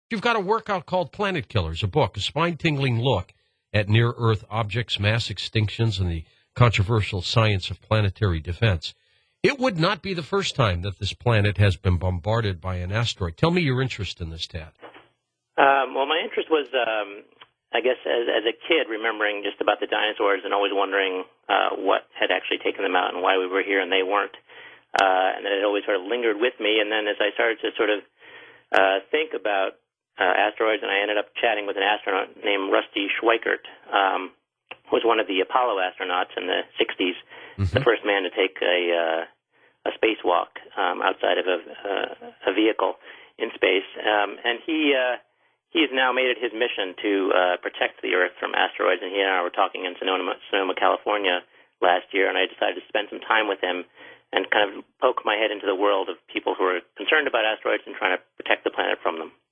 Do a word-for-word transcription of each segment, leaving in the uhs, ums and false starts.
You've got a workout called Planet Killers, a book, a spine-tingling look at near-Earth objects, mass extinctions, and the controversial science of planetary defense. It would not be the first time that this planet has been bombarded by an asteroid. Tell me your interest in this, Tad. Um, well, my interest was, um, I guess, as, as a kid, remembering just about the dinosaurs and always wondering uh, what had actually taken them out and why we were here and they weren't. Uh, and that it always sort of lingered with me. And then as I started to sort of uh, think about Uh, asteroids, and I ended up chatting with an astronaut named Rusty Schweickart, um, who was one of the Apollo astronauts in the sixties, mm-hmm. the first man to take a, uh, a spacewalk um, outside of a, uh, a vehicle in space. Um, and he uh, he has now made it his mission to uh, protect the Earth from asteroids, and he and I were talking in Sonoma, Sonoma, California last year, and I decided to spend some time with him and kind of poke my head into the world of people who are concerned about asteroids and trying to protect the planet from them.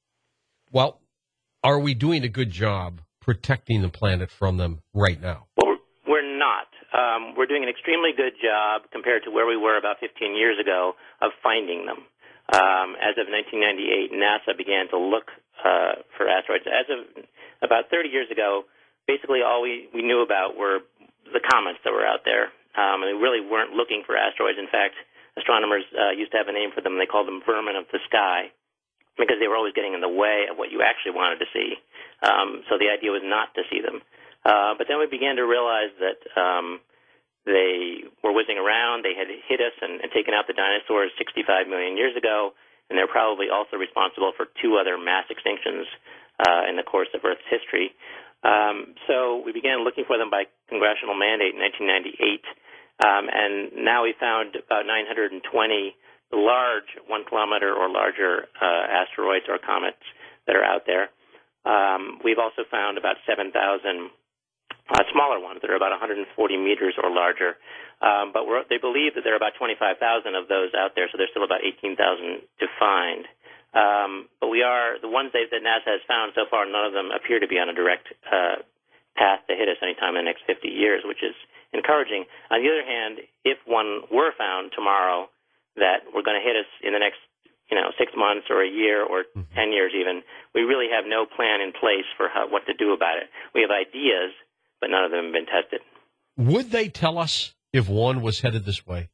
Well, are we doing a good job protecting the planet from them right now? Well, we're not. Um, we're doing an extremely good job compared to where we were about fifteen years ago of finding them. Um, as of nineteen ninety-eight, NASA began to look uh, for asteroids. As of about thirty years ago, basically all we, we knew about were the comets that were out there. Um, and we really weren't looking for asteroids. In fact, astronomers uh, used to have a name for them. They called them vermin of the sky, because they were always getting in the way of what you actually wanted to see. Um, so the idea was not to see them. Uh, but then we began to realize that um, they were whizzing around. They had hit us and, and taken out the dinosaurs sixty-five million years ago, and they're probably also responsible for two other mass extinctions uh, in the course of Earth's history. Um, so we began looking for them by congressional mandate in nineteen ninety-eight, um, and now we found about nine hundred twenty large one-kilometer or larger uh, asteroids or comets that are out there. Um, we've also found about seven thousand uh, smaller ones that are about one hundred forty meters or larger. Um, but we're, they believe that there are about twenty-five thousand of those out there, so there's still about eighteen thousand to find. Um, but we are, the ones that, that NASA has found so far, none of them appear to be on a direct uh, path to hit us anytime in the next fifty years, which is encouraging. On the other hand, if one were found tomorrow that we're going to hit us in the next, you know, six months or a year or mm-hmm. ten years even, we really have no plan in place for how, what to do about it. We have ideas, but none of them have been tested. Would they tell us if one was headed this way?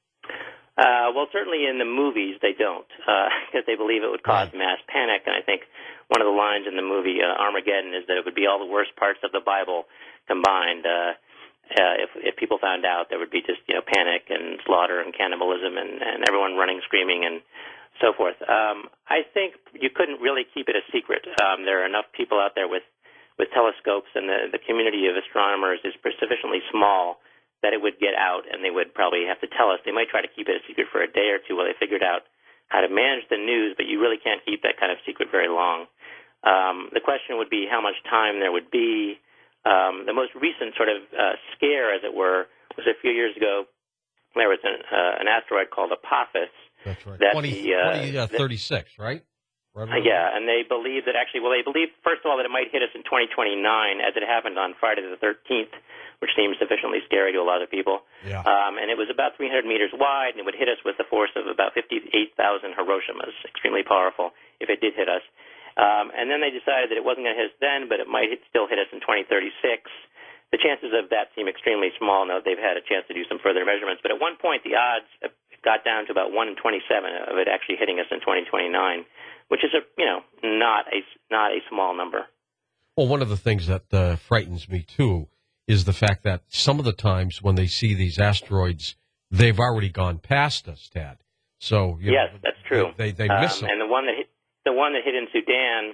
Uh, well, certainly in the movies they don't, because uh, they believe it would cause right. mass panic. And I think one of the lines in the movie uh, Armageddon is that it would be all the worst parts of the Bible combined. Uh, Uh, if, if people found out, there would be just, you know, panic and slaughter and cannibalism and, and everyone running, screaming, and so forth. Um, I think you couldn't really keep it a secret. Um, there are enough people out there with, with telescopes, and the, the community of astronomers is sufficiently small that it would get out, and they would probably have to tell us. They might try to keep it a secret for a day or two while they figured out how to manage the news, but you really can't keep that kind of secret very long. Um, the question would be how much time there would be. Um, the most recent sort of uh, scare, as it were, was a few years ago. There was an, uh, an asteroid called Apophis. That's right. That twenty, the, uh, twenty, uh, thirty-six, right? right uh, yeah, and they believe that actually, well, they believe, first of all, that it might hit us in twenty twenty-nine, as it happened on Friday the thirteenth, which seems sufficiently scary to a lot of people. Yeah. Um, and it was about three hundred meters wide, and it would hit us with the force of about fifty-eight thousand Hiroshimas, extremely powerful if it did hit us. Um, and then they decided that it wasn't going to hit us then, but it might hit, still hit us in twenty thirty-six. The chances of that seem extremely small now that they've had a chance to do some further measurements. But at one point, the odds got down to about one in twenty-seven of it actually hitting us in twenty twenty-nine, which is a you know not a not a small number. Well, one of the things that uh, frightens me too is the fact that some of the times when they see these asteroids, they've already gone past us, Tad. So you yes, know, that's true. They they, they miss um, them. And the one that hit, the one that hit in Sudan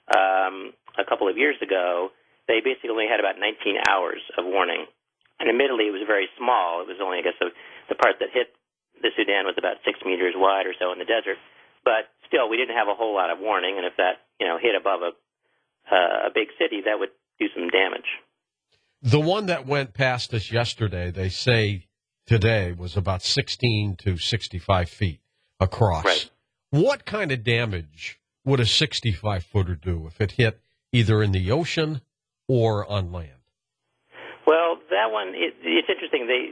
um, a couple of years ago, they basically only had about nineteen hours of warning. And admittedly, it was very small. It was only, I guess, the, the part that hit the Sudan was about six meters wide or so in the desert. But still, we didn't have a whole lot of warning. And if that, you know, hit above a, uh, a big city, that would do some damage. The one that went past us yesterday, they say today, was about sixteen to sixty-five feet across. Right. What kind of damage would a sixty-five footer do if it hit either in the ocean or on land? Well, that one, it, it's interesting. They,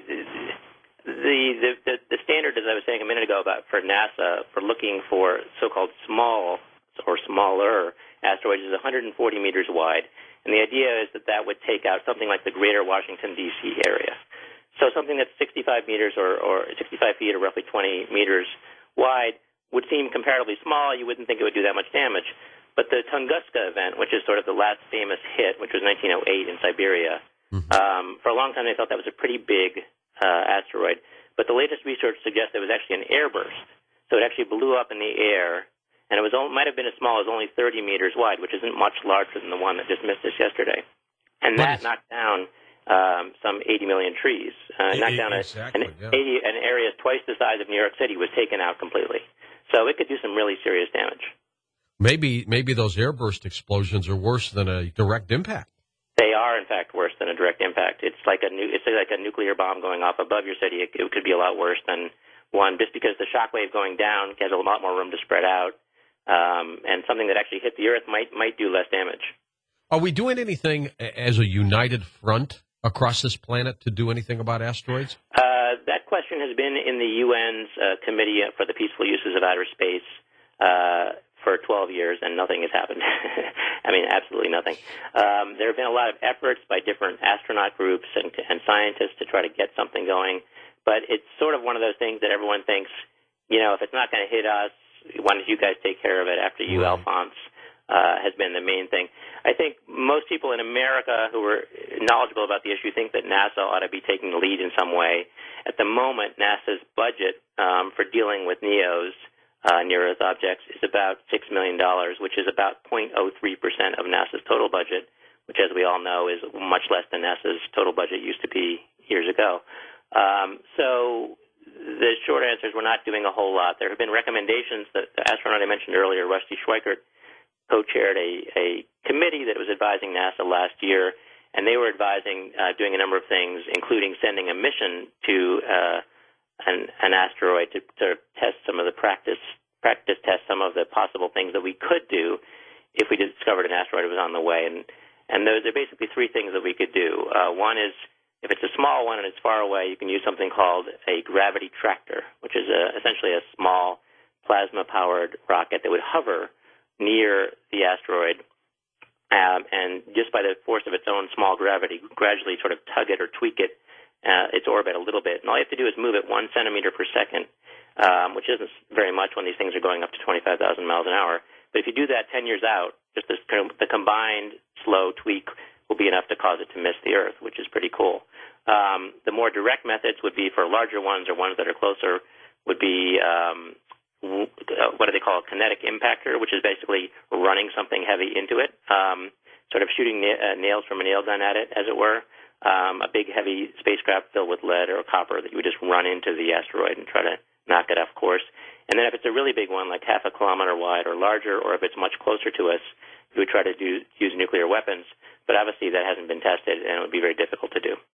the, the, the standard, as I was saying a minute ago, about for NASA for looking for so-called small or small smaller asteroid is one hundred forty meters wide. And the idea is that that would take out something like the greater Washington, D C area. So something that's sixty-five meters or, or sixty-five feet or roughly twenty meters wide would seem comparatively small. You wouldn't think it would do that much damage. But the Tunguska event, which is sort of the last famous hit, which was nineteen oh eight in Siberia, mm-hmm. um, for a long time they thought that was a pretty big uh, asteroid. But the latest research suggests it was actually an airburst. So it actually blew up in the air, and it was might have been as small as only thirty meters wide, which isn't much larger than the one that just missed us yesterday. And that knocked down um, some eighty million trees. Uh, knocked down exactly, a, an, yeah. eighty, an area twice the size of New York City was taken out completely. So it could do some really serious damage. Maybe maybe those airburst explosions are worse than a direct impact. They are, in fact, worse than a direct impact. It's like a nu- it's like a nuclear bomb going off above your city. It, it could be a lot worse than one, just because the shock wave going down has a lot more room to spread out, um, and something that actually hit the Earth might might do less damage. Are we doing anything as a united front across this planet to do anything about asteroids? Uh, that question has been in the U N's uh, Committee for the Peaceful Uses of Outer Space uh, for twelve years, and nothing has happened. I mean, absolutely nothing. Um, there have been a lot of efforts by different astronaut groups and, and scientists to try to get something going, but it's sort of one of those things that everyone thinks, you know, if it's not going to hit us, why don't you guys take care of it after you, right. Alphonse, uh, has been the main thing. I think most people in America who are knowledgeable about the issue think that NASA ought to be taking the lead in some way. At the moment, NASA's budget um, for dealing with NEOs, Uh, near-Earth objects, is about six million dollars, which is about zero point zero three percent of NASA's total budget, which, as we all know, is much less than NASA's total budget used to be years ago. Um, so the short answer is we're not doing a whole lot. There have been recommendations that the astronaut I mentioned earlier, Rusty Schweickart, co-chaired a, a committee that was advising NASA last year, and they were advising uh, doing a number of things, including sending a mission to uh, An, an asteroid to, to test some of the practice, practice test some of the possible things that we could do if we discovered an asteroid was on the way. And, and those are basically three things that we could do. Uh, one is, if it's a small one and it's far away, you can use something called a gravity tractor, which is a, essentially a small plasma-powered rocket that would hover near the asteroid um, and just by the force of its own small gravity, gradually sort of tug it or tweak it Uh, its orbit a little bit. And all you have to do is move it one centimeter per second, um, which isn't very much when these things are going up to twenty-five thousand miles an hour. But if you do that ten years out, just this, the combined slow tweak will be enough to cause it to miss the Earth, which is pretty cool. Um, the more direct methods would be for larger ones or ones that are closer would be um, what do they call a kinetic impactor, which is basically running something heavy into it, um, sort of shooting na- uh, nails from a nail gun at it, as it were. Um, a big, heavy spacecraft filled with lead or copper that you would just run into the asteroid and try to knock it off course. And then if it's a really big one, like half a kilometer wide or larger, or if it's much closer to us, you would try to do, use nuclear weapons. But obviously that hasn't been tested, and it would be very difficult to do.